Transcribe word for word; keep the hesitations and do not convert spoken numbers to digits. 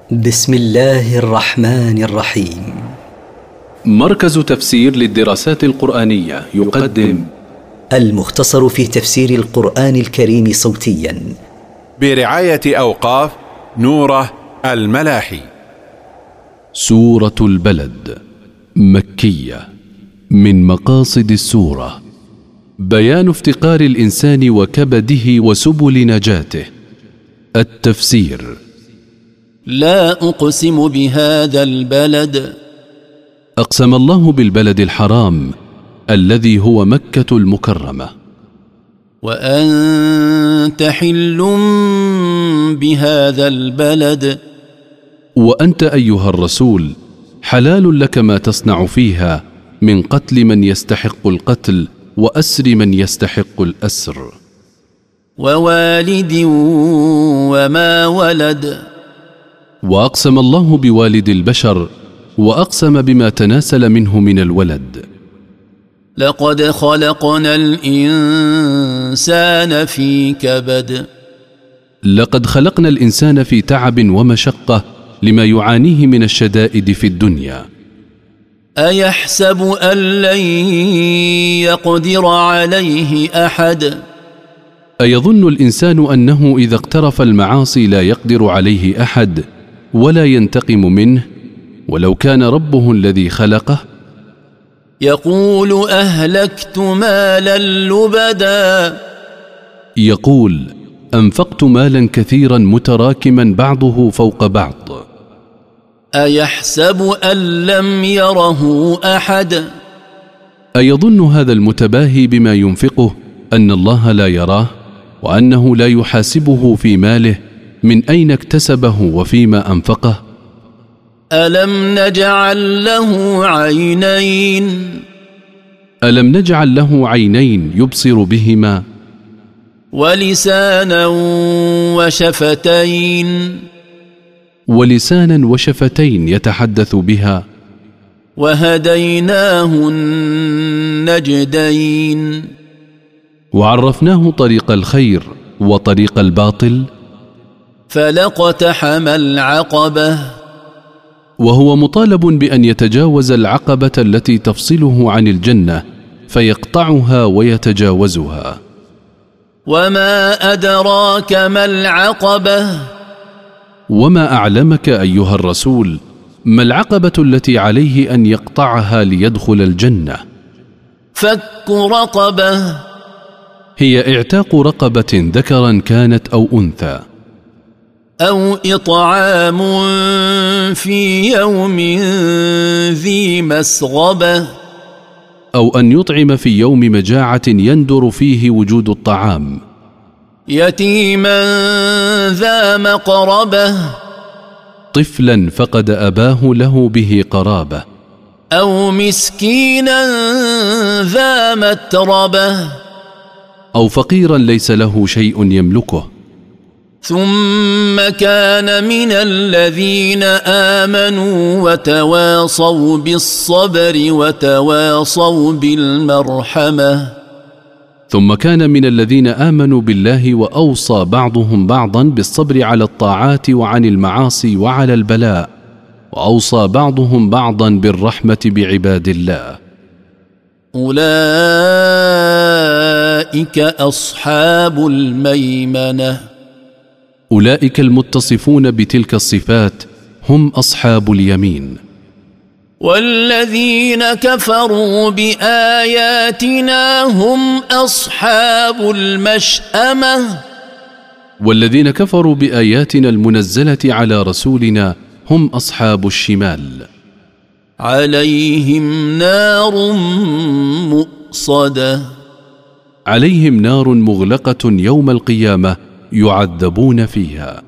بسم الله الرحمن الرحيم. مركز تفسير للدراسات القرآنية يقدم المختصر في تفسير القرآن الكريم صوتيا برعاية أوقاف نوره الملاحي. سورة البلد مكية. من مقاصد السورة بيان افتقار الإنسان وكبده وسبل نجاته. التفسير: لا أقسم بهذا البلد. أقسم الله بالبلد الحرام الذي هو مكة المكرمة. وأنت حل بهذا البلد. وأنت أيها الرسول حلال لك ما تصنع فيها من قتل من يستحق القتل وأسر من يستحق الأسر. ووالد وما ولد. وأقسم الله بوالد البشر وأقسم بما تناسل منه من الولد. لقد خلقنا الإنسان في كبد. لقد خلقنا الإنسان في تعب ومشقة لما يعانيه من الشدائد في الدنيا. أيحسب أن لن يقدر عليه أحد. أيظن الإنسان أنه إذا اقترف المعاصي لا يقدر عليه أحد ولا ينتقم منه ولو كان ربه الذي خلقه؟ يقول أهلكت مالا لبدا. يقول أنفقت مالا كثيرا متراكما بعضه فوق بعض. أيحسب أن لم يره أحد. أيظن هذا المتباهي بما ينفقه أن الله لا يراه وأنه لا يحاسبه في ماله من أين اكتسبه وفيما أنفقه؟ ألم نجعل له عينين. ألم نجعل له عينين يبصر بهما؟ ولسانا وشفتين. ولسانا وشفتين يتحدث بها. وهديناه النجدين. وعرفناه طريق الخير وطريق الباطل. فلاقتحم العقبة. وهو مطالب بأن يتجاوز العقبة التي تفصله عن الجنة فيقطعها ويتجاوزها. وما أدراك ما العقبة. وما أعلمك أيها الرسول ما العقبة التي عليه أن يقطعها ليدخل الجنة؟ فك رقبة. هي اعتاق رقبة ذكرا كانت أو أنثى. أو إطعام في يوم ذي مسغبة. أو أن يطعم في يوم مجاعة يندر فيه وجود الطعام. يتيما ذا مقربة. طفلا فقد أباه له به قرابة. أو مسكينا ذا متربة. أو فقيرا ليس له شيء يملكه. ثم كان من الذين آمنوا وتواصوا بالصبر وتواصوا بالمرحمة. ثم كان من الذين آمنوا بالله وأوصى بعضهم بعضا بالصبر على الطاعات وعن المعاصي وعلى البلاء، وأوصى بعضهم بعضا بالرحمة بعباد الله. أولئك أصحاب الميمنة. أولئك المتصفون بتلك الصفات هم أصحاب اليمين. والذين كفروا بآياتنا هم أصحاب المشأمة. والذين كفروا بآياتنا المنزلة على رسولنا هم أصحاب الشمال. عليهم نار مؤصدة. عليهم نار مغلقة يوم القيامة يعذبون فيها.